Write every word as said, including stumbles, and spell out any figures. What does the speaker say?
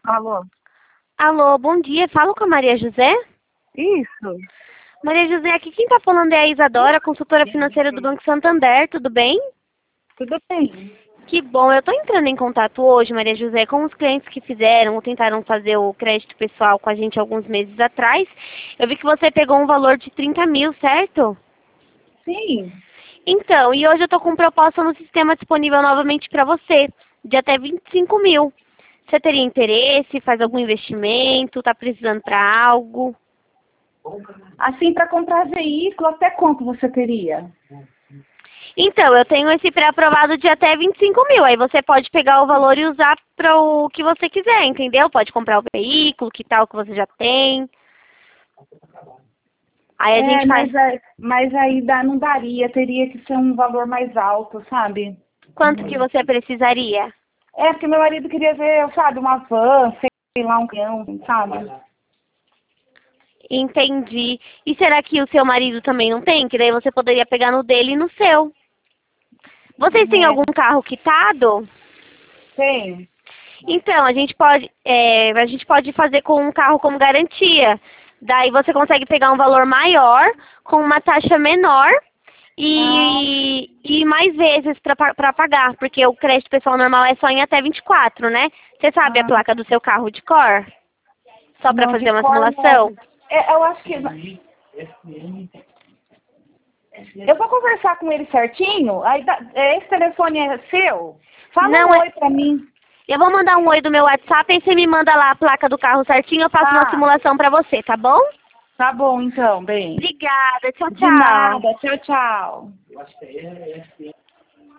Alô? Alô, bom dia. Falo com a Maria José? Isso. Maria José, aqui quem está falando é a Isadora, consultora financeira do Banco Santander, tudo bem? Tudo bem? Que bom, eu estou entrando em contato hoje, Maria José, com os clientes que fizeram ou tentaram fazer o crédito pessoal com a gente alguns meses atrás. Eu vi que você pegou um valor de trinta mil, certo? Sim. Então, e hoje eu estou com proposta no sistema disponível novamente para você, de até vinte e cinco mil. Você teria interesse, faz algum investimento, está precisando para algo? Assim, para comprar veículo, até quanto você teria? Então, eu tenho esse pré-aprovado de até vinte e cinco mil. Aí você pode pegar o valor e usar para o que você quiser, entendeu? Pode comprar o veículo, que tal que você já tem. Aí a É, gente faz... mas, é- mas aí dá, não daria, teria que ser um valor mais alto, sabe? Quanto que você precisaria? É, porque meu marido queria ver, sabe, uma van, sei lá, um caminhão, sabe? Entendi. E será que o seu marido também não tem? Que daí você poderia pegar no dele e no seu. Vocês têm É, algum carro quitado? tem. Então, a gente pode, é, a gente pode fazer com um carro como garantia. Daí você consegue pegar um valor maior, com uma taxa menor Ah, e, e mais vezes para pagar, porque o crédito pessoal normal é só em até vinte e quatro, né? Você sabe a ah, placa do seu carro de cor? Só para não, de fazer uma cor não. simulação? É, eu acho que... Eu vou conversar com ele certinho. Aí, dá- é, esse telefone é seu? Fala um Não é. oi pra mim. Eu vou mandar um oi do meu WhatsApp e você me manda lá a placa do carro certinho, eu faço uma Tá. simulação para você, tá bom? Tá bom, então, bem. Obrigada, tchau, De tchau. nada. Tchau, tchau.